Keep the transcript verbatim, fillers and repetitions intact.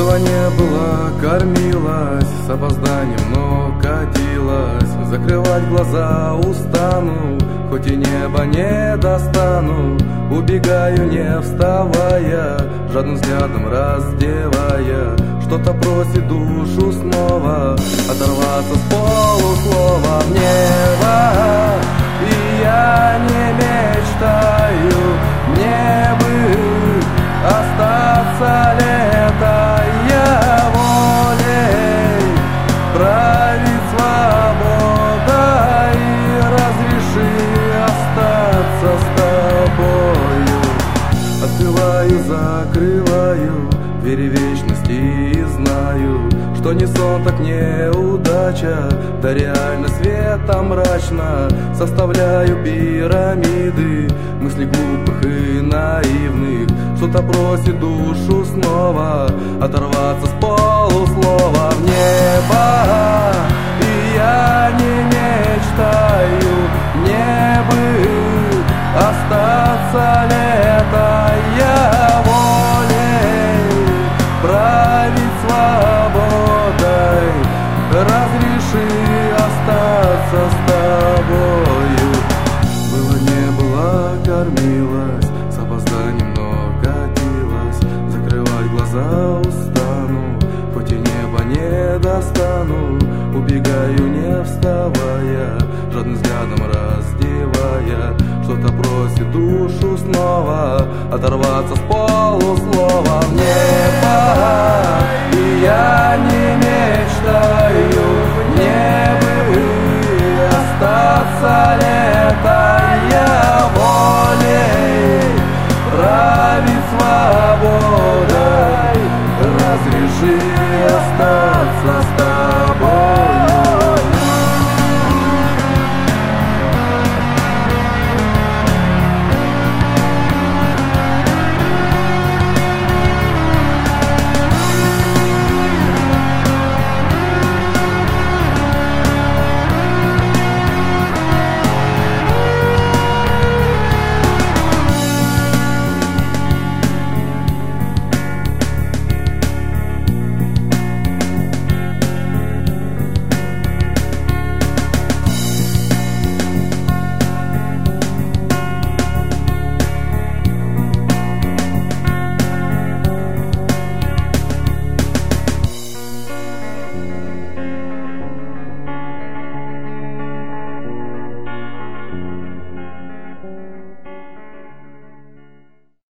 Было не было, кормилась, с опозданием, но катилась. Закрывать глаза устану, хоть и небо не достану. Убегаю, не вставая, жадным взглядом раздевая. Что-то просит душу снова оторваться с полуслова в небо. И я не мечтаю, мне бы остаться лето. Я волей правит свобода, и разреши остаться с тобою. Открываю, закрываю двери вечности и знаю, что не сон, так неудача, да реально света мрачно. Составляю пирамиды мыслей глупых и наивных. Что-то просит душу снова оторваться с полуслова в небо. И я не мечтаю, мне бы остаться лето. Я волей править свободой, разреши остаться с тобою. Было не было, кормилась, с опозданием, но катилась. Закрывать глаза устану, хоть и небо не достану. Убегаю, не вставая, жадным взглядом раздевая. Что-то просит душу снова оторваться с полуслова в небо. И я не мечтаю,